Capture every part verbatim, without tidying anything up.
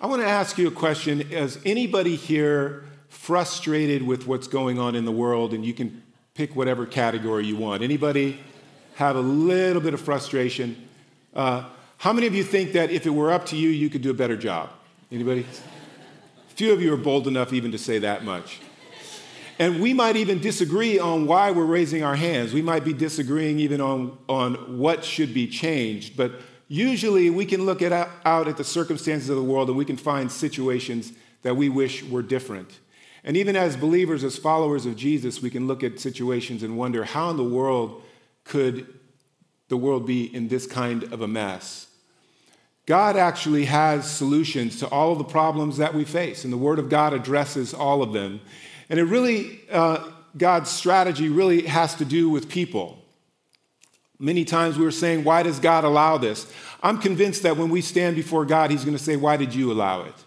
I want to ask you a question. Is anybody here frustrated with what's going on in the world? And you can pick whatever category you want. Anybody have a little bit of frustration? Uh, how many of you think that if it were up to you, you could do a better job? Anybody? Few of you are bold enough even to say that much. And we might even disagree on why we're raising our hands. We might be disagreeing even on, on what should be changed. But usually we can look at, out at the circumstances of the world and we can find situations that we wish were different. And even as believers, as followers of Jesus, we can look at situations and wonder, how in the world could the world be in this kind of a mess? God actually has solutions to all of the problems that we face, and the Word of God addresses all of them. And it really, uh, God's strategy really has to do with people. Many times we were saying, why does God allow this? I'm convinced that when we stand before God, he's going to say, why did you allow it?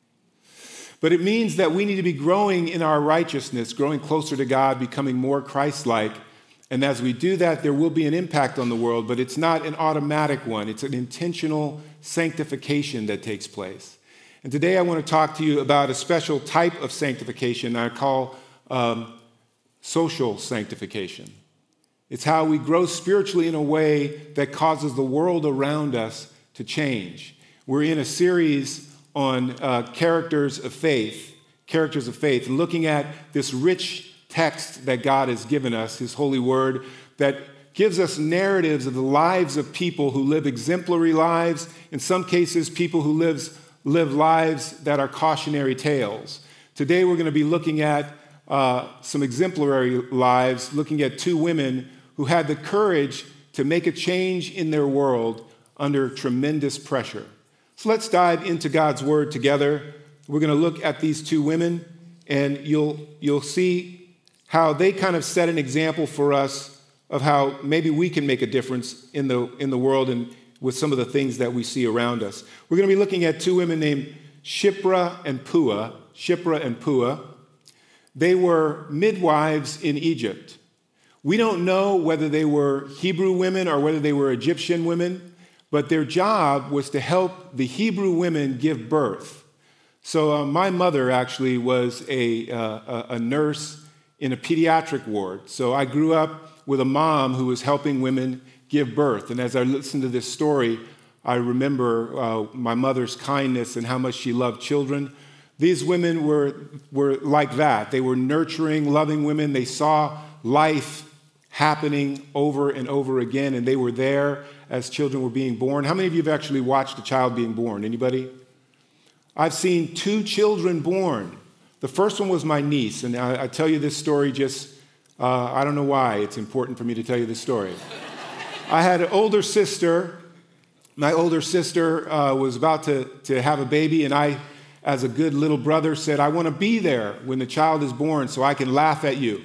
But it means that we need to be growing in our righteousness, growing closer to God, becoming more Christ-like. And as we do that, there will be an impact on the world, but it's not an automatic one. It's an intentional sanctification that takes place. And today I want to talk to you about a special type of sanctification I call um, social sanctification. It's how we grow spiritually in a way that causes the world around us to change. We're in a series on uh, characters of faith, characters of faith, and looking at this rich text that God has given us, his holy word, that gives us narratives of the lives of people who live exemplary lives, in some cases, people who lives, live lives that are cautionary tales. Today, we're going to be looking at uh, some exemplary lives, looking at two women who had the courage to make a change in their world under tremendous pressure. So let's dive into God's word together. We're going to look at these two women, and you'll, you'll see how they kind of set an example for us of how maybe we can make a difference in the, in the world and with some of the things that we see around us. We're going to be looking at two women named Shiphrah and Puah. Shiphrah and Puah. They were midwives in Egypt. We don't know whether they were Hebrew women or whether they were Egyptian women, but their job was to help the Hebrew women give birth. So uh, my mother actually was a, uh, a nurse in a pediatric ward. So I grew up with a mom who was helping women give birth. And as I listened to this story, I remember uh, my mother's kindness and how much she loved children. These women were, were like that. They were nurturing, loving women. They saw life happening over and over again, and they were there as children were being born. How many of you have actually watched a child being born? Anybody? I've seen two children born. The first one was my niece, and I, I tell you this story just, uh, I don't know why it's important for me to tell you this story. I had an older sister. My older sister uh, was about to, to have a baby, and I, as a good little brother, said, I want to be there when the child is born so I can laugh at you.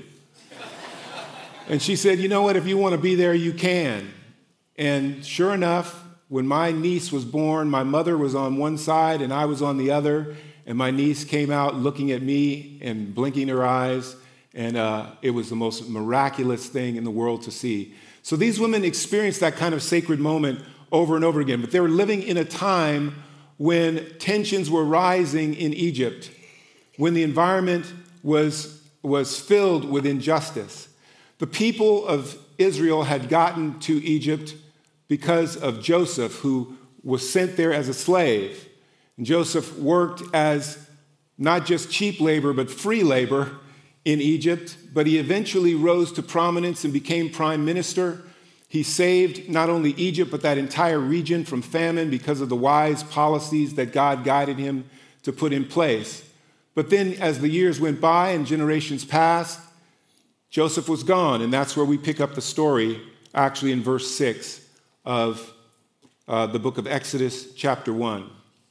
And she said, you know what, if you want to be there, you can. And sure enough, when my niece was born, my mother was on one side and I was on the other. And my niece came out looking at me and blinking her eyes, and uh, it was the most miraculous thing in the world to see. So these women experienced that kind of sacred moment over and over again, but they were living in a time when tensions were rising in Egypt, when the environment was, was filled with injustice. The people of Israel had gotten to Egypt because of Joseph, who was sent there as a slave. And Joseph worked as not just cheap labor, but free labor in Egypt. But he eventually rose to prominence and became prime minister. He saved not only Egypt, but that entire region from famine because of the wise policies that God guided him to put in place. But then as the years went by and generations passed, Joseph was gone. And that's where we pick up the story, actually in verse six of uh, the book of Exodus, chapter one.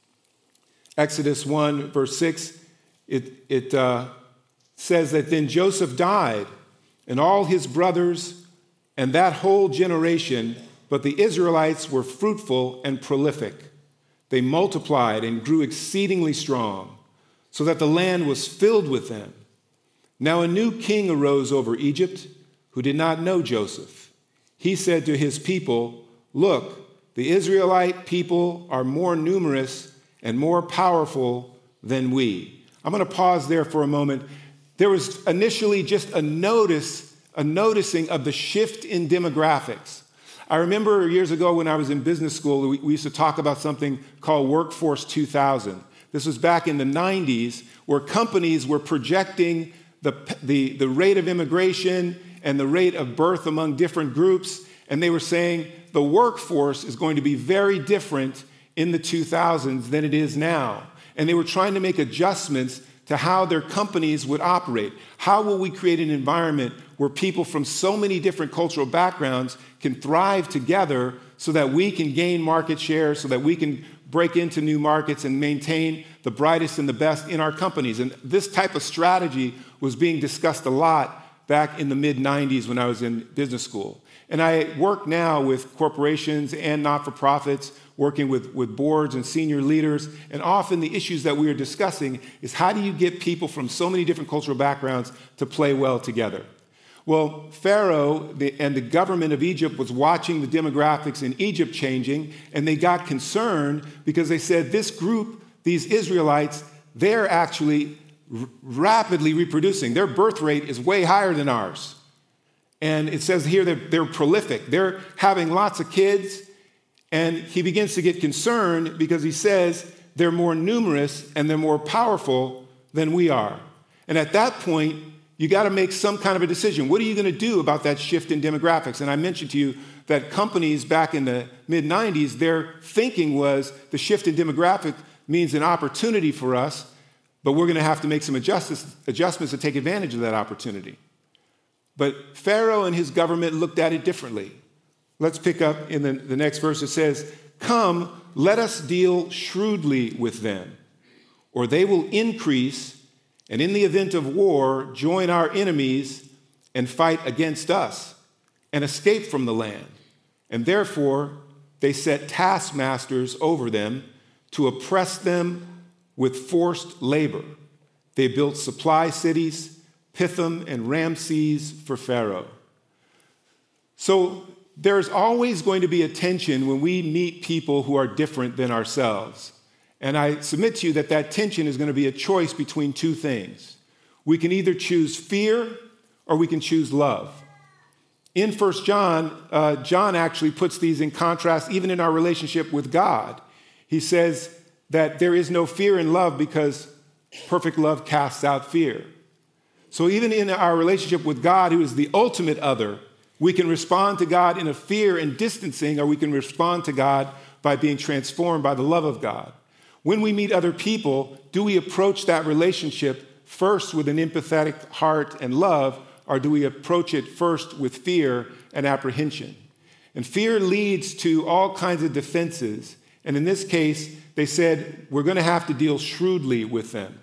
Exodus one, verse six, it, it uh, says that then Joseph died, and all his brothers and that whole generation, but the Israelites were fruitful and prolific. They multiplied and grew exceedingly strong, so that the land was filled with them. Now a new king arose over Egypt who did not know Joseph. He said to his people, look, the Israelite people are more numerous and more powerful than we. I'm going to pause there for a moment. There was initially just a notice, a noticing of the shift in demographics. I remember years ago when I was in business school, we, we used to talk about something called Workforce two thousand. This was back in the nineties, where companies were projecting the, the, the rate of immigration and the rate of birth among different groups, and they were saying the workforce is going to be very different in the two thousands than it is now. And they were trying to make adjustments to how their companies would operate. How will we create an environment where people from so many different cultural backgrounds can thrive together so that we can gain market share, so that we can break into new markets and maintain the brightest and the best in our companies? And this type of strategy was being discussed a lot back in the mid nineties when I was in business school. And I work now with corporations and not-for-profits, working with, with boards and senior leaders. And often the issues that we are discussing is how do you get people from so many different cultural backgrounds to play well together? Well, Pharaoh the, and the government of Egypt was watching the demographics in Egypt changing, and they got concerned because they said this group, these Israelites, they're actually r- rapidly reproducing. Their birth rate is way higher than ours. And it says here that they're prolific. They're having lots of kids. And he begins to get concerned because he says they're more numerous and they're more powerful than we are. And at that point, you got to make some kind of a decision. What are you going to do about that shift in demographics? And I mentioned to you that companies back in the mid nineties, their thinking was the shift in demographic means an opportunity for us, but we're going to have to make some adjustments, adjustments to take advantage of that opportunity. But Pharaoh and his government looked at it differently. Let's pick up in the, the next verse. It says, "Come, let us deal shrewdly with them, or they will increase, and in the event of war, join our enemies and fight against us and escape from the land. And therefore, they set taskmasters over them to oppress them with forced labor. They built supply cities, Pithom and Ramses for Pharaoh." So there's always going to be a tension when we meet people who are different than ourselves. And I submit to you that that tension is going to be a choice between two things. We can either choose fear or we can choose love. In First John, uh, John actually puts these in contrast even in our relationship with God. He says that there is no fear in love because perfect love casts out fear. So even in our relationship with God, who is the ultimate other, we can respond to God in a fear and distancing, or we can respond to God by being transformed by the love of God. When we meet other people, do we approach that relationship first with an empathetic heart and love, or do we approach it first with fear and apprehension? And fear leads to all kinds of defenses. And in this case, they said, we're going to have to deal shrewdly with them.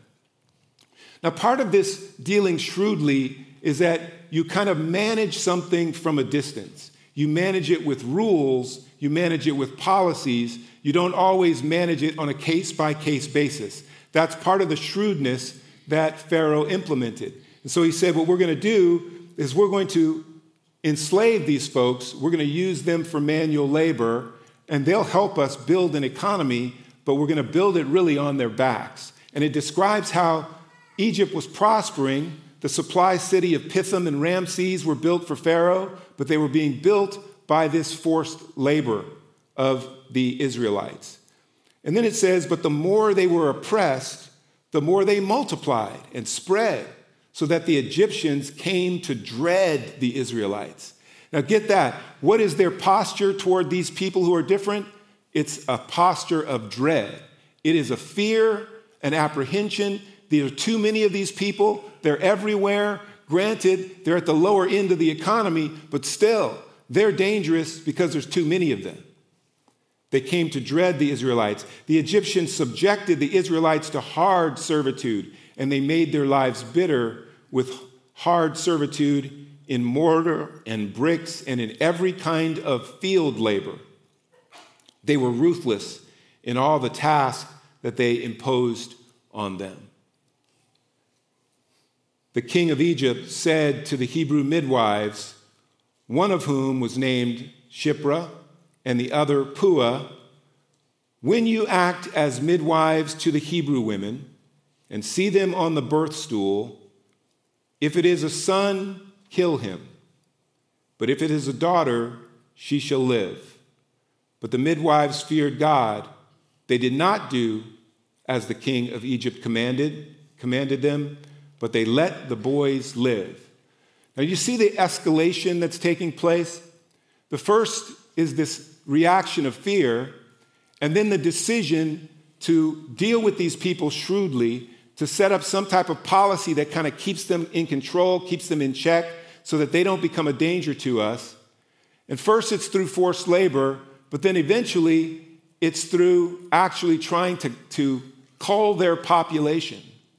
Now, part of this dealing shrewdly is that you kind of manage something from a distance. You manage it with rules, you manage it with policies. You don't always manage it on a case-by-case basis. That's part of the shrewdness that Pharaoh implemented. And so he said, what we're going to do is we're going to enslave these folks. We're going to use them for manual labor, and they'll help us build an economy, but we're going to build it really on their backs. And it describes how Egypt was prospering. The supply city of Pithom and Ramses were built for Pharaoh, but they were being built by this forced labor of the Israelites. And then it says, but the more they were oppressed, the more they multiplied and spread, so that the Egyptians came to dread the Israelites. Now get that. What is their posture toward these people who are different? It's a posture of dread. It is a fear, an apprehension. There are too many of these people. They're everywhere. Granted, they're at the lower end of the economy, but still, they're dangerous because there's too many of them. They came to dread the Israelites. The Egyptians subjected the Israelites to hard servitude, and they made their lives bitter with hard servitude in mortar and bricks and in every kind of field labor. They were ruthless in all the tasks that they imposed on them. The king of Egypt said to the Hebrew midwives, one of whom was named Shiphrah and the other Puah, When you act as midwives to the Hebrew women and see them on the birth stool, if it is a son, kill him. But if it is a daughter, she shall live. But the midwives feared God. They did not do as the king of Egypt commanded, commanded them, but they let the boys live. Now you see the escalation that's taking place? The first is this reaction of fear, and then the decision to deal with these people shrewdly, to set up some type of policy that kind of keeps them in control, keeps them in check, so that they don't become a danger to us. And first it's through forced labor, but then eventually it's through actually trying to, to cull their population.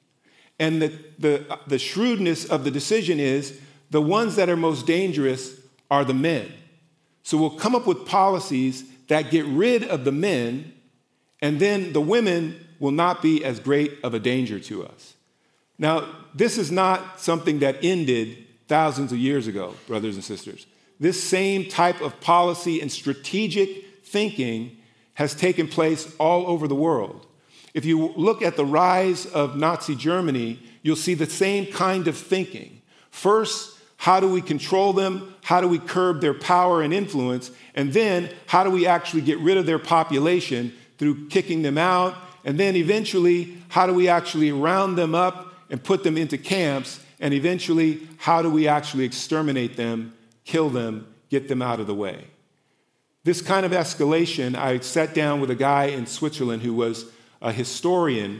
And the, the, the shrewdness of the decision is the ones that are most dangerous are the men. So we'll come up with policies that get rid of the men, and then the women will not be as great of a danger to us. Now, this is not something that ended thousands of years ago, brothers and sisters. This same type of policy and strategic thinking has taken place all over the world. If you look at the rise of Nazi Germany, you'll see the same kind of thinking. First, how do we control them? How do we curb their power and influence? And then, how do we actually get rid of their population through kicking them out? And then eventually, how do we actually round them up and put them into camps? And eventually, how do we actually exterminate them, kill them, get them out of the way? This kind of escalation, I sat down with a guy in Switzerland who was a historian.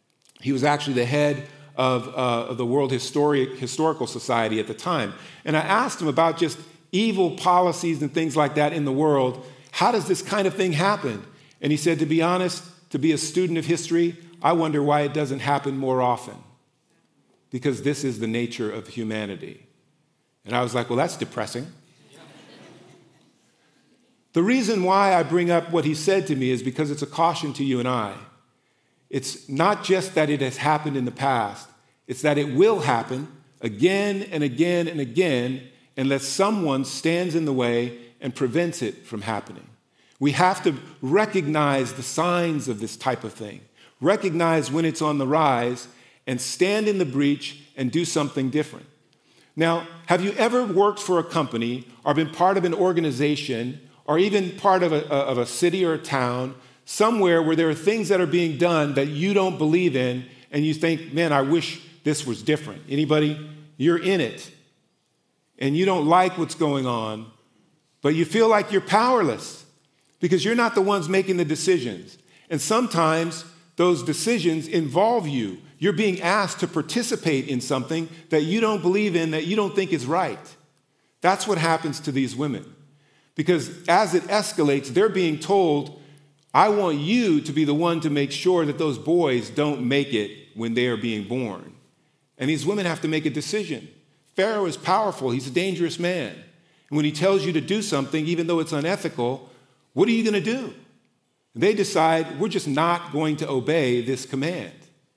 He was actually the head of, uh, of the World Histori- Historical Society at the time. And I asked him about just evil policies and things like that in the world. How does this kind of thing happen? And he said, to be honest, to be a student of history, I wonder why it doesn't happen more often. Because this is the nature of humanity. And I was like, well, that's depressing. The reason why I bring up what he said to me is because it's a caution to you and I. It's not just that it has happened in the past, it's that it will happen again and again and again unless someone stands in the way and prevents it from happening. We have to recognize the signs of this type of thing, recognize when it's on the rise, and stand in the breach and do something different. Now, have you ever worked for a company or been part of an organization or even part of a, of a city or a town somewhere where there are things that are being done that you don't believe in and you think, man, I wish this was different? Anybody? You're in it and you don't like what's going on, but you feel like you're powerless because you're not the ones making the decisions. And sometimes those decisions involve you. You're being asked to participate in something that you don't believe in, that you don't think is right. That's what happens to these women. Because as it escalates, they're being told, I want you to be the one to make sure that those boys don't make it when they are being born. And these women have to make a decision. Pharaoh is powerful. He's a dangerous man. And when he tells you to do something, even though it's unethical, what are you going to do? They decide, we're just not going to obey this command.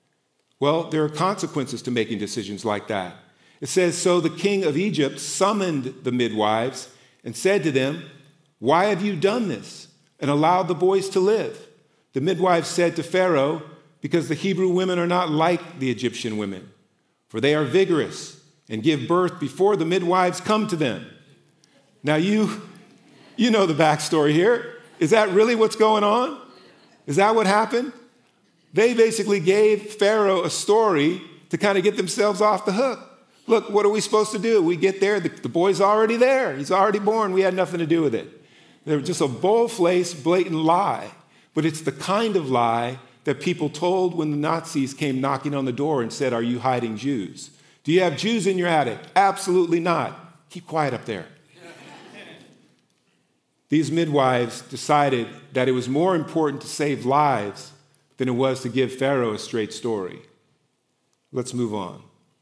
Well, there are consequences to making decisions like that. It says, so the king of Egypt summoned the midwives and said to them, why have you done this and allowed the boys to live? The midwives said to Pharaoh, because the Hebrew women are not like the Egyptian women, for they are vigorous and give birth before the midwives come to them. Now you, you know the backstory here. Is that really what's going on? Is that what happened? They basically gave Pharaoh a story to kind of get themselves off the hook. Look, what are we supposed to do? We get there, the, the boy's already there. He's already born. We had nothing to do with it. They were just a bold-faced, blatant lie. But it's the kind of lie that people told when the Nazis came knocking on the door and said, are you hiding Jews? Do you have Jews in your attic? Absolutely not. Keep quiet up there. These midwives decided that it was more important to save lives than it was to give Pharaoh a straight story. Let's move on.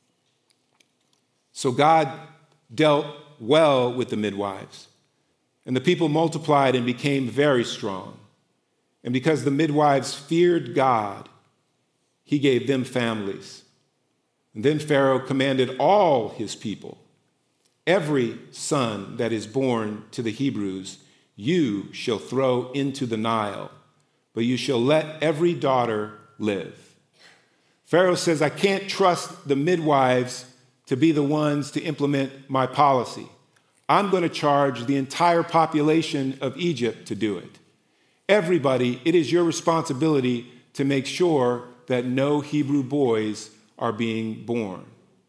So God dealt well with the midwives, and the people multiplied and became very strong. And because the midwives feared God, he gave them families. And then Pharaoh commanded all his people, every son that is born to the Hebrews, you shall throw into the Nile, but you shall let every daughter live. Pharaoh says, I can't trust the midwives to be the ones to implement my policy. I'm going to charge the entire population of Egypt to do it. Everybody, it is your responsibility to make sure that no Hebrew boys are being born.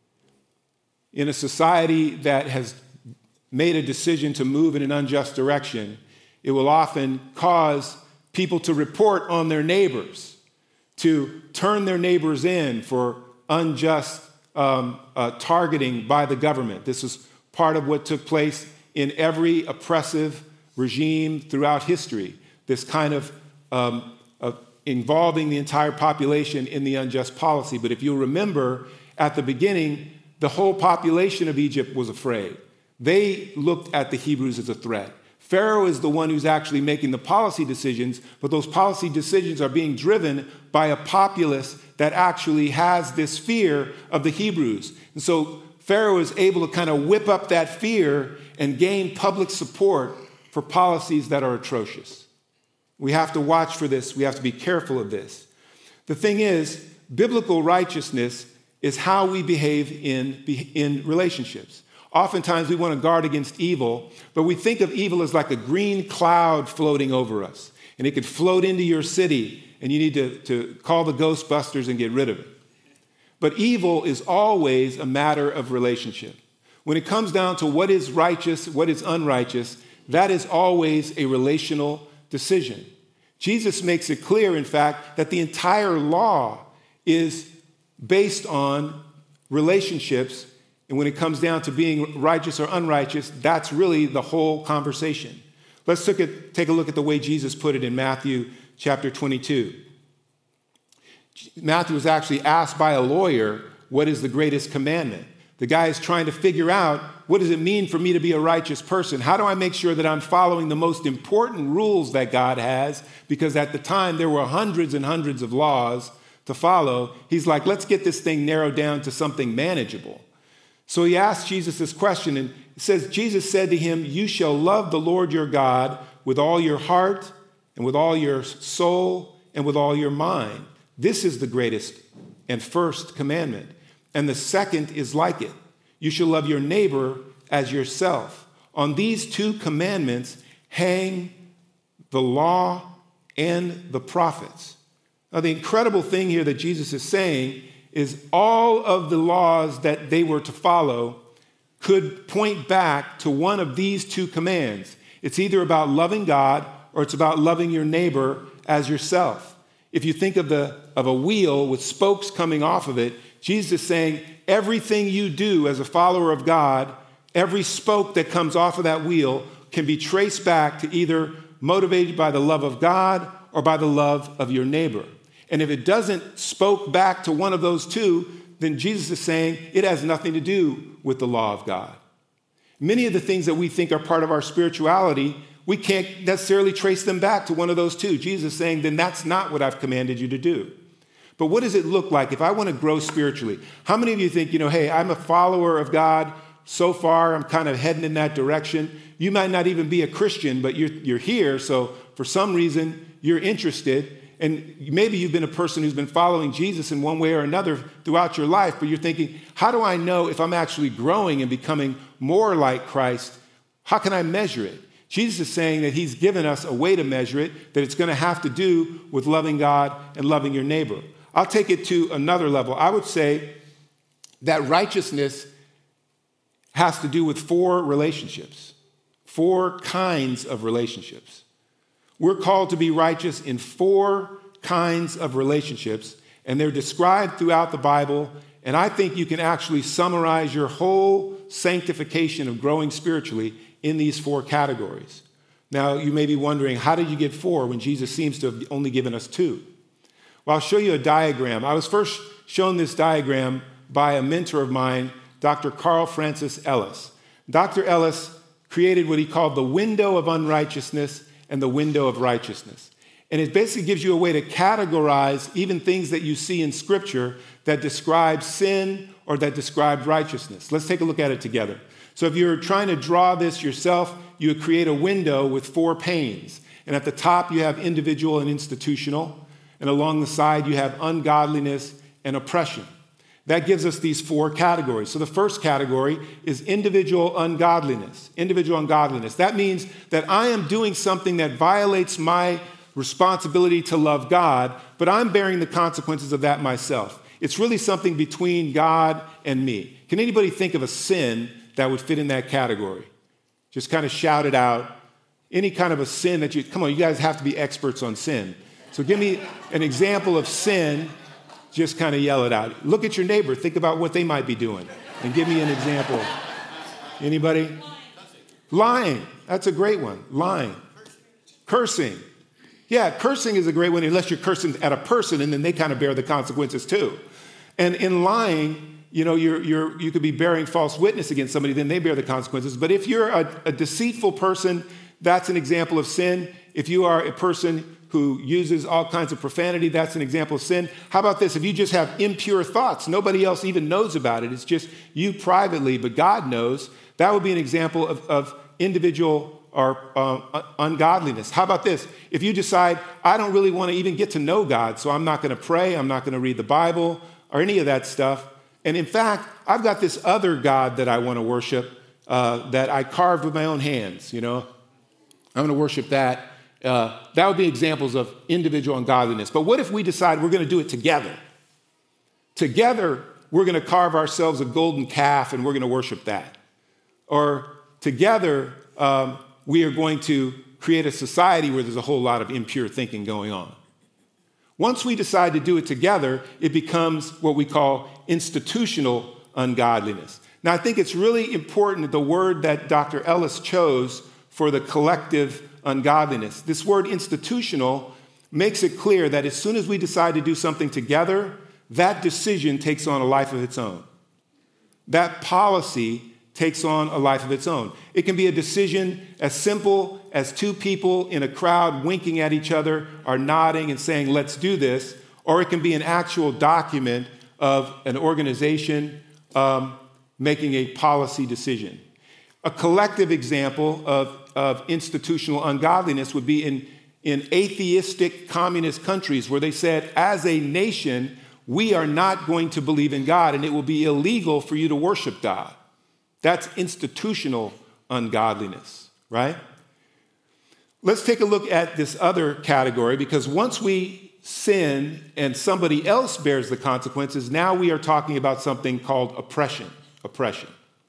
In a society that has made a decision to move in an unjust direction, it will often cause people to report on their neighbors, to turn their neighbors in for unjust um, uh, targeting by the government. This is part of what took place in every oppressive regime throughout history, this kind of, um, of involving the entire population in the unjust policy. But if you'll remember, at the beginning, the whole population of Egypt was afraid. They looked at the Hebrews as a threat. Pharaoh is the one who's actually making the policy decisions, but those policy decisions are being driven by a populace that actually has this fear of the Hebrews. And so Pharaoh is able to kind of whip up that fear and gain public support for policies that are atrocious. We have to watch for this. We have to be careful of this. The thing is, biblical righteousness is how we behave in, in relationships. Oftentimes we want to guard against evil, but we think of evil as like a green cloud floating over us. And it could float into your city, and you need to, to call the Ghostbusters and get rid of it. But evil is always a matter of relationship. When it comes down to what is righteous, what is unrighteous, that is always a relational decision. Jesus makes it clear, in fact, that the entire law is based on relationships. And when it comes down to being righteous or unrighteous, that's really the whole conversation. Let's look at, take a look at the way Jesus put it in Matthew chapter twenty-two. Matthew was actually asked by a lawyer, what is the greatest commandment? The guy is trying to figure out, what does it mean for me to be a righteous person? How do I make sure that I'm following the most important rules that God has? Because at the time, there were hundreds and hundreds of laws to follow. He's like, let's get this thing narrowed down to something manageable. So he asked Jesus this question, and it says, Jesus said to him, you shall love the Lord your God with all your heart and with all your soul and with all your mind. This is the greatest and first commandment. And the second is like it. You shall love your neighbor as yourself. On these two commandments hang the law and the prophets. Now, the incredible thing here that Jesus is saying is all of the laws that they were to follow could point back to one of these two commands. It's either about loving God or it's about loving your neighbor as yourself. If you think of, the, of a wheel with spokes coming off of it, Jesus is saying everything you do as a follower of God, every spoke that comes off of that wheel can be traced back to either motivated by the love of God or by the love of your neighbor. And if it doesn't spoke back to one of those two, then Jesus is saying it has nothing to do with the law of God. Many of the things that we think are part of our spirituality, we can't necessarily trace them back to one of those two. Jesus is saying, then that's not what I've commanded you to do. But what does it look like if I want to grow spiritually? How many of you think, you know, hey, I'm a follower of God. So far, I'm kind of heading in that direction. You might not even be a Christian, but you're, you're here. So for some reason, you're interested. And maybe you've been a person who's been following Jesus in one way or another throughout your life, but you're thinking, how do I know if I'm actually growing and becoming more like Christ? How can I measure it? Jesus is saying that he's given us a way to measure it, that it's going to have to do with loving God and loving your neighbor. I'll take it to another level. I would say that righteousness has to do with four relationships, four kinds of relationships. We're called to be righteous in four kinds of relationships, and they're described throughout the Bible, and I think you can actually summarize your whole sanctification of growing spiritually in these four categories. Now, you may be wondering, how did you get four when Jesus seems to have only given us two? Well, I'll show you a diagram. I was first shown this diagram by a mentor of mine, Doctor Carl Francis Ellis. Doctor Ellis created what he called the window of unrighteousness and the window of righteousness. And it basically gives you a way to categorize even things that you see in Scripture that describe sin or that describe righteousness. Let's take a look at it together. So if you're trying to draw this yourself, you would create a window with four panes. And at the top, you have individual and institutional. And along the side, you have ungodliness and oppression. That gives us these four categories. So the first category is individual ungodliness. Individual ungodliness. That means that I am doing something that violates my responsibility to love God, but I'm bearing the consequences of that myself. It's really something between God and me. Can anybody think of a sin that would fit in that category? Just kind of shout it out. Any kind of a sin that you, come on, you guys have to be experts on sin. So give me an example of sin. Just kind of yell it out. Look at your neighbor. Think about what they might be doing. And give me an example. Anybody? Lying. That's a great one. Lying. Cursing. Yeah, cursing is a great one unless you're cursing at a person, and then they kind of bear the consequences too. And in lying, you know, you're, you're, you could be bearing false witness against somebody, then they bear the consequences. But if you're a, a deceitful person, that's an example of sin. If you are a person who uses all kinds of profanity, that's an example of sin. How about this? If you just have impure thoughts, nobody else even knows about it. It's just you privately, but God knows. That would be an example of, of individual or uh, ungodliness. How about this? If you decide, I don't really want to even get to know God, so I'm not going to pray, I'm not going to read the Bible, or any of that stuff. And in fact, I've got this other God that I want to worship uh, that I carved with my own hands, you know. I'm going to worship that. Uh, that would be examples of individual ungodliness. But what if we decide we're going to do it together? Together, we're going to carve ourselves a golden calf and we're going to worship that. Or together, um, we are going to create a society where there's a whole lot of impure thinking going on. Once we decide to do it together, it becomes what we call institutional ungodliness. Now, I think it's really important, the word that Doctor Ellis chose for the collective ungodliness. This word institutional makes it clear that as soon as we decide to do something together, that decision takes on a life of its own. That policy takes on a life of its own. It can be a decision as simple as two people in a crowd winking at each other or nodding and saying, let's do this, or it can be an actual document of an organization um, making a policy decision. A collective example of, of institutional ungodliness would be in, in atheistic communist countries where they said, as a nation, we are not going to believe in God and it will be illegal for you to worship God. That's institutional ungodliness, right? Let's take a look at this other category, because once we sin and somebody else bears the consequences, now we are talking about something called oppression. Oppression.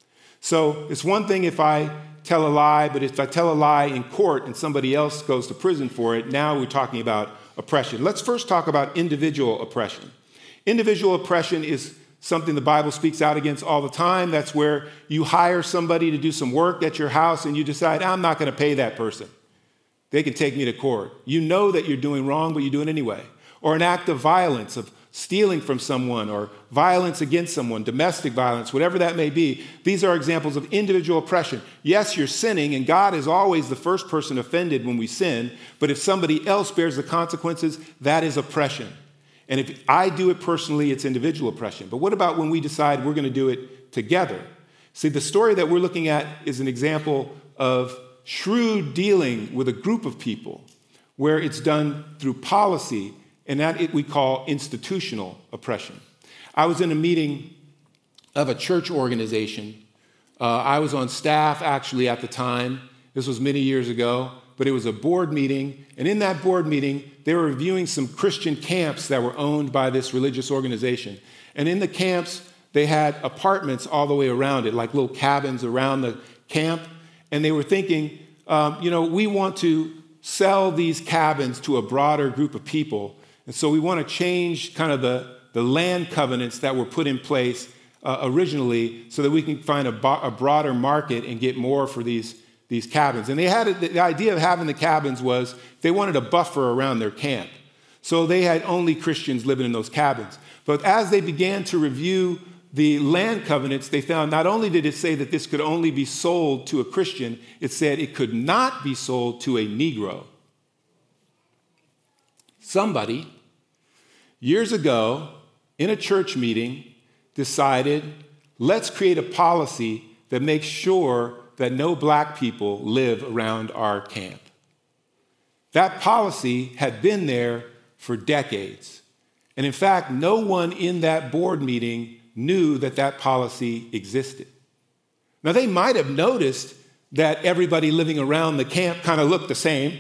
So it's one thing if I tell a lie, but if I tell a lie in court and somebody else goes to prison for it, now we're talking about oppression. Let's first talk about individual oppression. Individual oppression is something the Bible speaks out against all the time. That's where you hire somebody to do some work at your house and you decide, I'm not going to pay that person. They can take me to court. You know that you're doing wrong, but you do it anyway. Or an act of violence, of stealing from someone, or violence against someone, domestic violence, whatever that may be. These are examples of individual oppression. Yes, you're sinning, and God is always the first person offended when we sin, but if somebody else bears the consequences, that is oppression. And if I do it personally, it's individual oppression. But what about when we decide we're going to do it together? See, the story that we're looking at is an example of shrewd dealing with a group of people where it's done through policy, and that it we call institutional oppression. I was in a meeting of a church organization. Uh, I was on staff, actually, at the time. This was many years ago. But it was a board meeting, and in that board meeting, they were reviewing some Christian camps that were owned by this religious organization. And in the camps, they had apartments all the way around it, like little cabins around the camp. And they were thinking, um, you know, we want to sell these cabins to a broader group of people. And so we want to change kind of the, the land covenants that were put in place uh, originally so that we can find a, bo- a broader market and get more for these these cabins. And they had a, the idea of having the cabins was they wanted a buffer around their camp. So they had only Christians living in those cabins. But as they began to review the land covenants, they found not only did it say that this could only be sold to a Christian, it said it could not be sold to a Negro. Somebody, years ago, in a church meeting, decided, let's create a policy that makes sure that no black people live around our camp. That policy had been there for decades. And in fact, no one in that board meeting knew that that policy existed. Now, they might have noticed that everybody living around the camp kind of looked the same,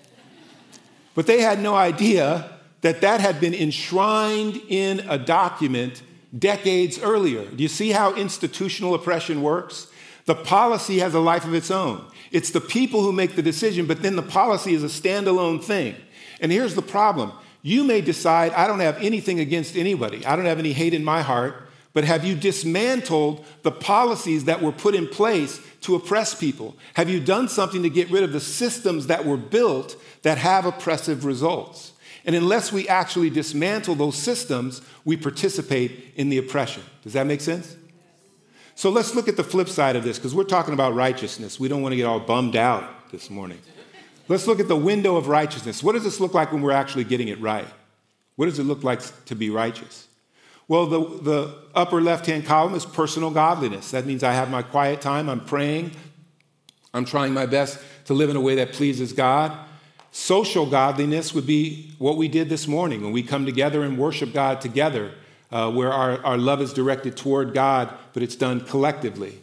but they had no idea that that had been enshrined in a document decades earlier. Do you see how institutional oppression works? The policy has a life of its own. It's the people who make the decision, but then the policy is a standalone thing. And here's the problem. You may decide, I don't have anything against anybody. I don't have any hate in my heart. But have you dismantled the policies that were put in place to oppress people? Have you done something to get rid of the systems that were built that have oppressive results? And unless we actually dismantle those systems, we participate in the oppression. Does that make sense? So let's look at the flip side of this, because we're talking about righteousness. We don't want to get all bummed out this morning. Let's look at the window of righteousness. What does this look like when we're actually getting it right? What does it look like to be righteous? Well, the, the upper left-hand column is personal godliness. That means I have my quiet time. I'm praying. I'm trying my best to live in a way that pleases God. Social godliness would be what we did this morning when we come together and worship God together, uh, where our, our love is directed toward God, but it's done collectively.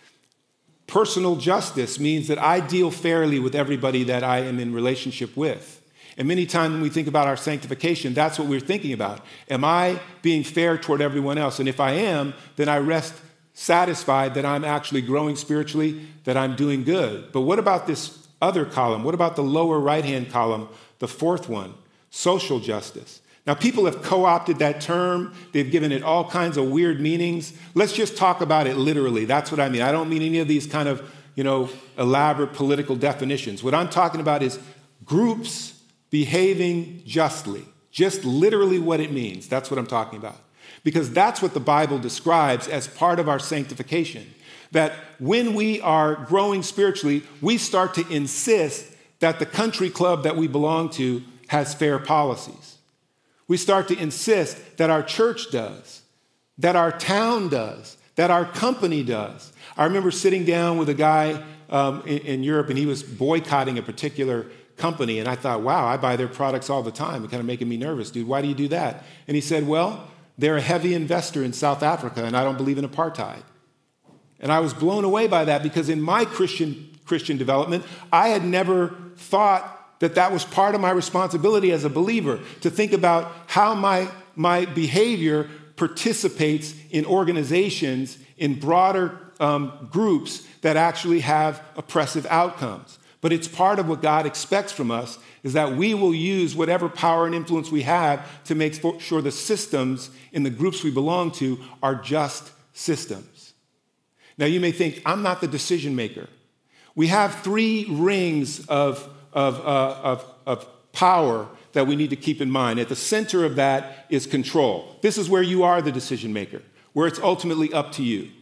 Personal justice means that I deal fairly with everybody that I am in relationship with. And many times when we think about our sanctification, that's what we're thinking about. Am I being fair toward everyone else? And if I am, then I rest satisfied that I'm actually growing spiritually, that I'm doing good. But what about this other column? What about the lower right-hand column, the fourth one, social justice? Now, people have co-opted that term. They've given it all kinds of weird meanings. Let's just talk about it literally. That's what I mean. I don't mean any of these kind of, you know, elaborate political definitions. What I'm talking about is groups behaving justly, just literally what it means. That's what I'm talking about. Because that's what the Bible describes as part of our sanctification. That when we are growing spiritually, we start to insist that the country club that we belong to has fair policies. We start to insist that our church does, that our town does, that our company does. I remember sitting down with a guy um, in, in Europe, and he was boycotting a particular company, and I thought, wow, I buy their products all the time. It's kind of making me nervous, dude. Why do you do that? And he said, well, they're a heavy investor in South Africa, and I don't believe in apartheid. And I was blown away by that, because in my Christian Christian development, I had never thought that that was part of my responsibility as a believer, to think about how my, my behavior participates in organizations, in broader um, groups that actually have oppressive outcomes. But it's part of what God expects from us, is that we will use whatever power and influence we have to make sure the systems in the groups we belong to are just systems. Now, you may think, I'm not the decision maker. We have three rings of, of, uh, of, of power that we need to keep in mind. At the center of that is control. This is where you are the decision maker, where it's ultimately up to you.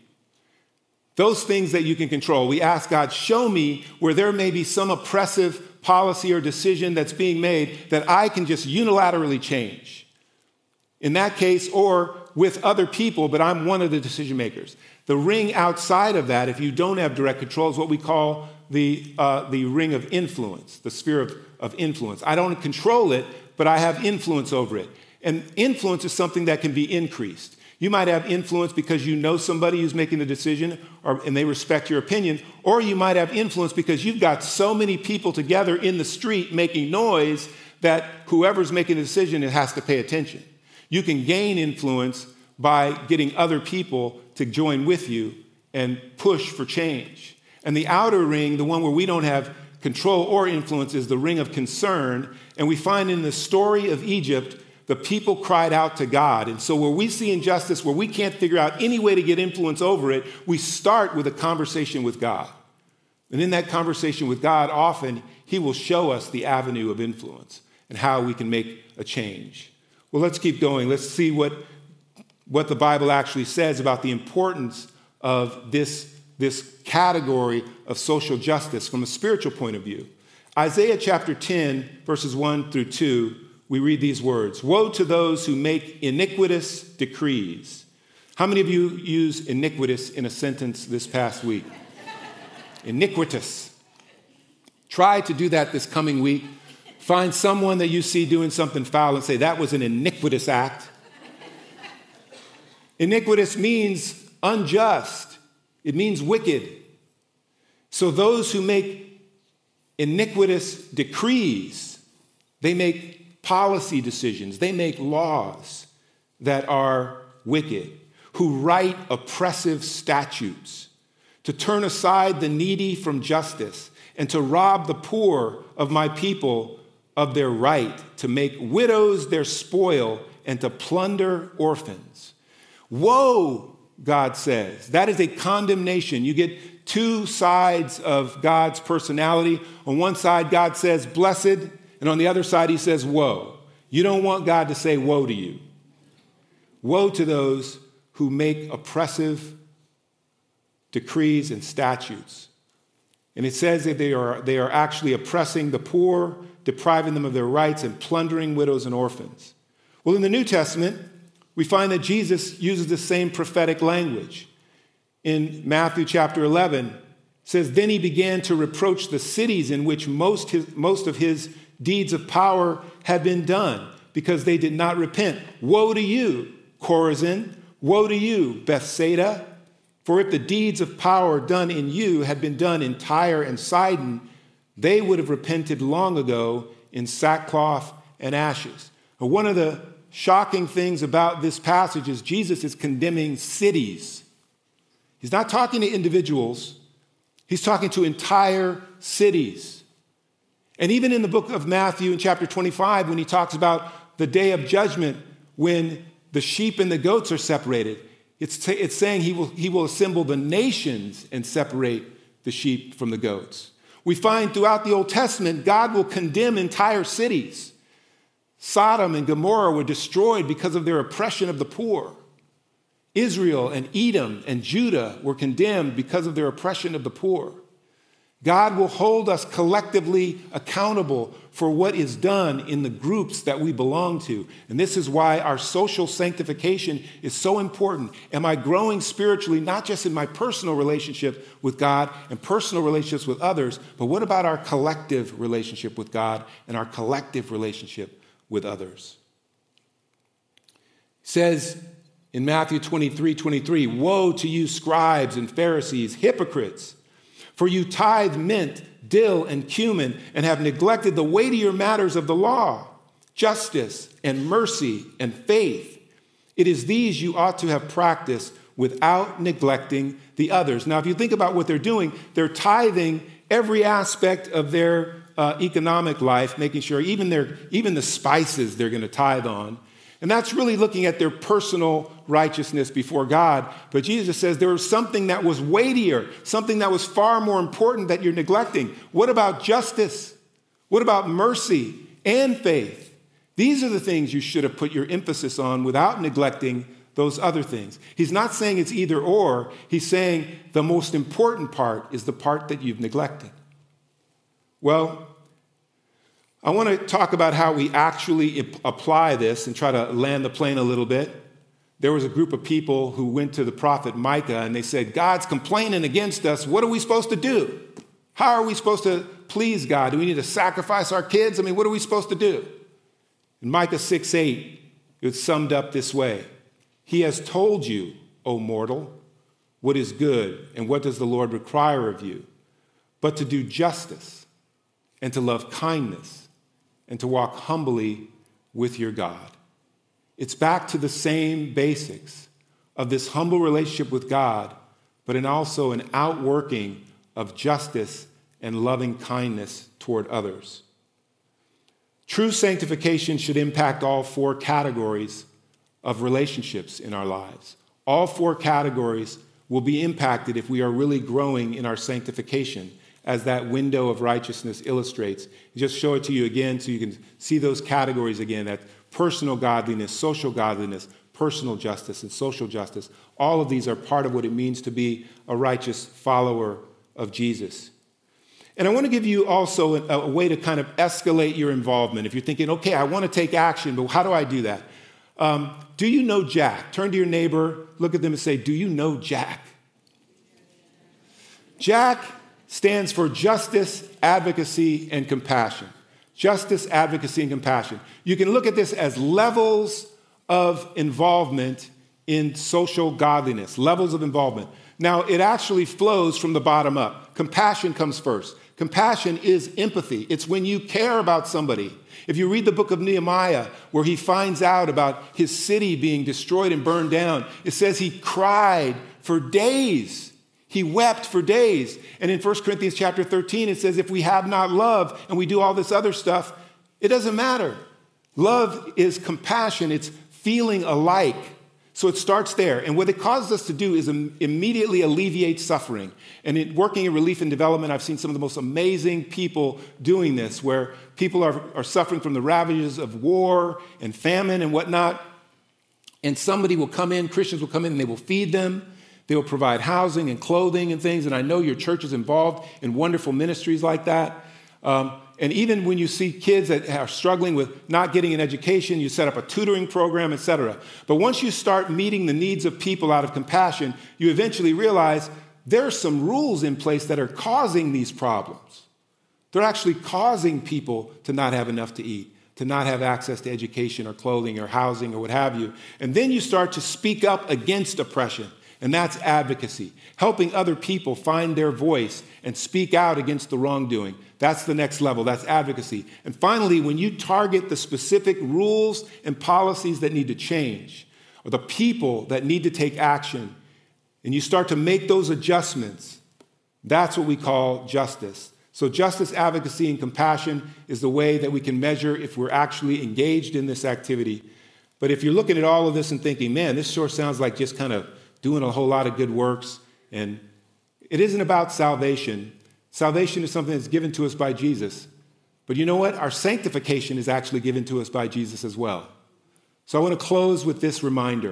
Those things that you can control. We ask God, show me where there may be some oppressive policy or decision that's being made that I can just unilaterally change. In that case, or with other people, but I'm one of the decision makers. The ring outside of that, if you don't have direct control, is what we call the, uh, the ring of influence, the sphere of, of influence. I don't control it, but I have influence over it. And influence is something that can be increased. You might have influence because you know somebody who's making the decision, or, and they respect your opinion, or you might have influence because you've got so many people together in the street making noise that whoever's making the decision has to pay attention. You can gain influence by getting other people to join with you and push for change. And the outer ring, the one where we don't have control or influence, is the ring of concern. And we find in the story of Egypt, the people cried out to God. And so where we see injustice, where we can't figure out any way to get influence over it, we start with a conversation with God. And in that conversation with God, often he will show us the avenue of influence and how we can make a change. Well, let's keep going. Let's see what, what the Bible actually says about the importance of this, this category of social justice from a spiritual point of view. Isaiah chapter ten, verses one through two, we read these words: "Woe to those who make iniquitous decrees." How many of you use iniquitous in a sentence this past week? Iniquitous. Try to do that this coming week. Find someone that you see doing something foul and say, that was an iniquitous act. Iniquitous means unjust. It means wicked. So those who make iniquitous decrees, they make policy decisions, they make laws that are wicked, who write oppressive statutes, to turn aside the needy from justice, and to rob the poor of my people of their right, to make widows their spoil, and to plunder orphans. Woe, God says. That is a condemnation. You get two sides of God's personality. On one side, God says, blessed, and on the other side, he says, woe. You don't want God to say woe to you. Woe to those who make oppressive decrees and statutes. And it says that they are, they are actually oppressing the poor, depriving them of their rights, and plundering widows and orphans. Well, in the New Testament, we find that Jesus uses the same prophetic language. In Matthew chapter eleven, it says, then he began to reproach the cities in which most, his, most of his deeds of power had been done, because they did not repent. Woe to you, Chorazin! Woe to you, Bethsaida! For if the deeds of power done in you had been done in Tyre and Sidon, they would have repented long ago in sackcloth and ashes. But one of the shocking things about this passage is Jesus is condemning cities. He's not talking to individuals. He's talking to entire cities. And even in the book of Matthew in chapter twenty-five, when he talks about the day of judgment, when the sheep and the goats are separated, it's, t- it's saying he will, he will assemble the nations and separate the sheep from the goats. We find throughout the Old Testament, God will condemn entire cities. Sodom and Gomorrah were destroyed because of their oppression of the poor. Israel and Edom and Judah were condemned because of their oppression of the poor. God will hold us collectively accountable for what is done in the groups that we belong to. And this is why our social sanctification is so important. Am I growing spiritually, not just in my personal relationship with God and personal relationships with others, but what about our collective relationship with God and our collective relationship with others? It says in Matthew twenty-three twenty-three, woe to you scribes and Pharisees, hypocrites! For you tithe mint, dill, and cumin, and have neglected the weightier matters of the law, justice and mercy and faith. It is these you ought to have practiced without neglecting the others. Now, if you think about what they're doing, they're tithing every aspect of their uh, economic life, making sure even their even the spices they're going to tithe on. And that's really looking at their personal righteousness before God. But Jesus says there was something that was weightier, something that was far more important that you're neglecting. What about justice? What about mercy and faith? These are the things you should have put your emphasis on without neglecting those other things. He's not saying it's either or. He's saying the most important part is the part that you've neglected. Well, I want to talk about how we actually apply this and try to land the plane a little bit. There was a group of people who went to the prophet Micah and they said, God's complaining against us. What are we supposed to do? How are we supposed to please God? Do we need to sacrifice our kids? I mean, what are we supposed to do? In Micah six eight, it's summed up this way. He has told you, O mortal, what is good and what does the Lord require of you, but to do justice and to love kindness and to walk humbly with your God. It's back to the same basics of this humble relationship with God, but in also an outworking of justice and loving kindness toward others. True sanctification should impact all four categories of relationships in our lives. All four categories will be impacted if we are really growing in our sanctification, as that window of righteousness illustrates. Just show it to you again so you can see those categories again, that personal godliness, social godliness, personal justice, and social justice. All of these are part of what it means to be a righteous follower of Jesus. And I want to give you also a, a way to kind of escalate your involvement. If you're thinking, okay, I want to take action, but how do I do that? Um, do you know Jack? Turn to your neighbor, look at them and say, do you know Jack? Jack stands for justice, advocacy, and compassion. Justice, advocacy, and compassion. You can look at this as levels of involvement in social godliness, levels of involvement. Now, it actually flows from the bottom up. Compassion comes first. Compassion is empathy. It's when you care about somebody. If you read the book of Nehemiah, where he finds out about his city being destroyed and burned down, it says he cried for days. He wept for days. And in First Corinthians chapter thirteen, it says, if we have not love and we do all this other stuff, it doesn't matter. Love is compassion. It's feeling alike. So it starts there. And what it causes us to do is im- immediately alleviate suffering. And in working in relief and development, I've seen some of the most amazing people doing this, where people are, are suffering from the ravages of war and famine and whatnot. And somebody will come in, Christians will come in, and they will feed them. They will provide housing and clothing and things. And I know your church is involved in wonderful ministries like that. Um, and even when you see kids that are struggling with not getting an education, you set up a tutoring program, et cetera. But once you start meeting the needs of people out of compassion, you eventually realize there are some rules in place that are causing these problems. They're actually causing people to not have enough to eat, to not have access to education or clothing or housing or what have you. And then you start to speak up against oppression. And that's advocacy, helping other people find their voice and speak out against the wrongdoing. That's the next level. That's advocacy. And finally, when you target the specific rules and policies that need to change, or the people that need to take action, and you start to make those adjustments, that's what we call justice. So justice, advocacy, and compassion is the way that we can measure if we're actually engaged in this activity. But if you're looking at all of this and thinking, man, this sure sounds like just kind of doing a whole lot of good works, and it isn't about salvation. Salvation is something that's given to us by Jesus. But you know what? Our sanctification is actually given to us by Jesus as well. So I want to close with this reminder.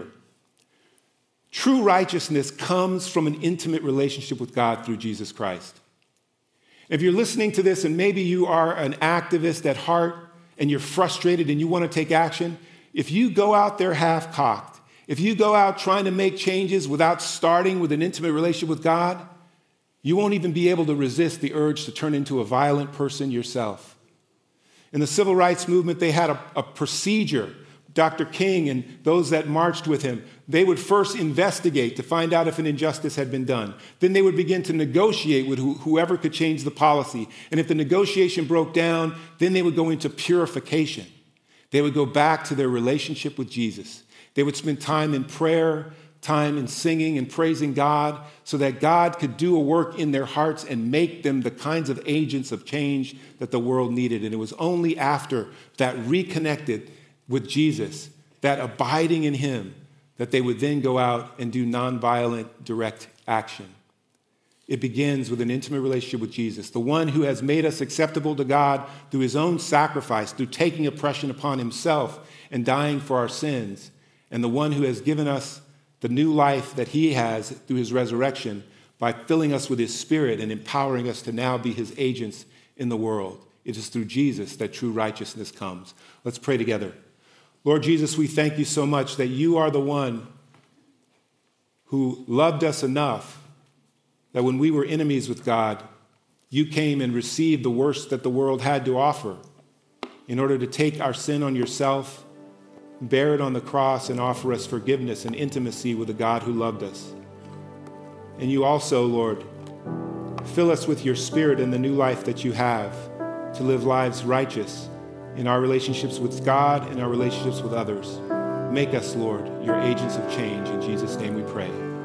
True righteousness comes from an intimate relationship with God through Jesus Christ. If you're listening to this and maybe you are an activist at heart and you're frustrated and you want to take action, if you go out there half-cocked, if you go out trying to make changes without starting with an intimate relationship with God, you won't even be able to resist the urge to turn into a violent person yourself. In the civil rights movement, they had a, a procedure. Doctor King and those that marched with him, they would first investigate to find out if an injustice had been done. Then they would begin to negotiate with wh- whoever could change the policy. And if the negotiation broke down, then they would go into purification. They would go back to their relationship with Jesus. They would spend time in prayer, time in singing and praising God, so that God could do a work in their hearts and make them the kinds of agents of change that the world needed. And it was only after that reconnected with Jesus, that abiding in him, that they would then go out and do nonviolent, direct action. It begins with an intimate relationship with Jesus, the one who has made us acceptable to God through his own sacrifice, through taking oppression upon himself and dying for our sins, and the one who has given us the new life that he has through his resurrection by filling us with his Spirit and empowering us to now be his agents in the world. It is through Jesus that true righteousness comes. Let's pray together. Lord Jesus, we thank you so much that you are the one who loved us enough that when we were enemies with God, you came and received the worst that the world had to offer in order to take our sin on yourself, bear it on the cross, and offer us forgiveness and intimacy with a God who loved us. And you also, Lord, fill us with your Spirit and the new life that you have to live lives righteous in our relationships with God and our relationships with others. Make us, Lord, your agents of change. In Jesus' name we pray.